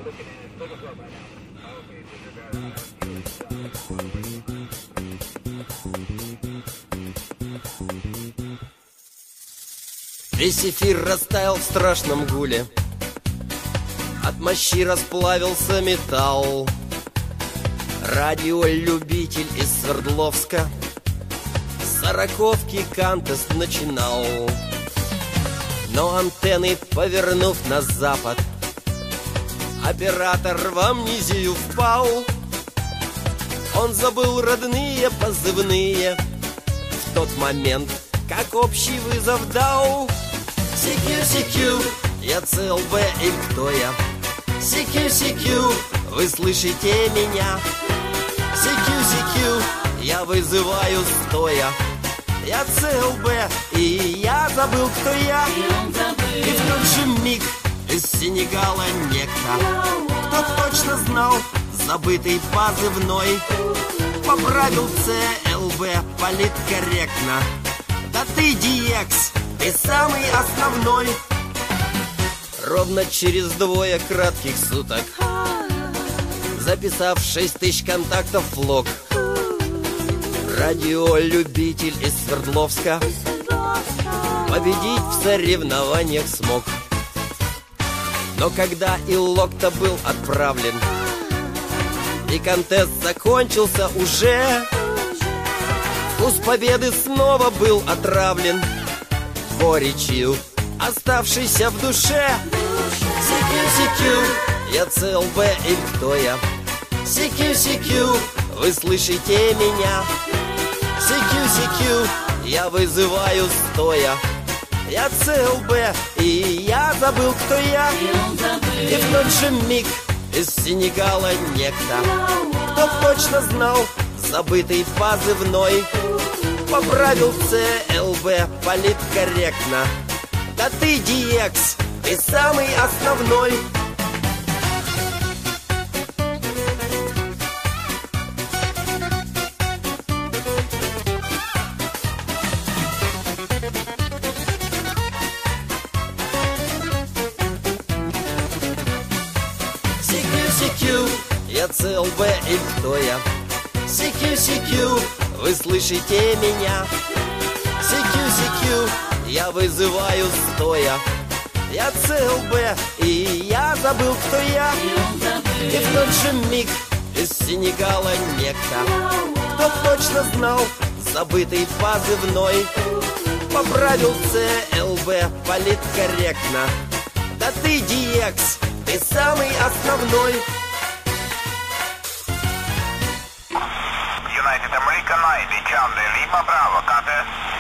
Весь эфир растаял в страшном гуле, от мощи расплавился металл. Радиолюбитель из Свердловска с 40-ки контест начинал. Но антенны, повернув на запад, оператор в амнезию впал. Он забыл родные позывные в тот момент, как общий вызов дал. CQ, CQ, я ЦЛБ и кто я? CQ, CQ, вы слышите меня? CQ, CQ, я вызываю стоя. Я ЦЛБ, и я забыл, кто я. И в тот же миг из Сенегала некто, кто точно знал забытый позывной, поправил ЦЛБ политкорректно. Да ты DX, ты самый основной. Ровно через 2 кратких суток, записав 6000 контактов в лог, радиолюбитель из Свердловска победить в соревнованиях смог. Но когда и лог-то был отправлен, и контест закончился уже, вкус победы снова был отравлен горечью, оставшейся в душе. CQ, CQ, я ЦЛБ и кто я? CQ, CQ, вы слышите меня? CQ, CQ, я вызываю стоя. Я ЦЛБ, и я забыл, кто я. И в тот же миг из Сенегала некто, кто точно знал забытый позывной, поправил ЦЛБ политкорректно. Да ты DX, ты самый основной. CQ, CQ, я ЦЛБ и кто я? CQ, CQ, вы слышите меня? CQ, CQ, я вызываю стоя. Я ЦЛБ, и я забыл, кто я. И в тот же миг из Сенегала некто, кто точно знал забытый позывной, поправил ЦЛБ политкорректно. Да ты DX, ты самый основной. United American 90, Charlie, Lima Bravo, contest.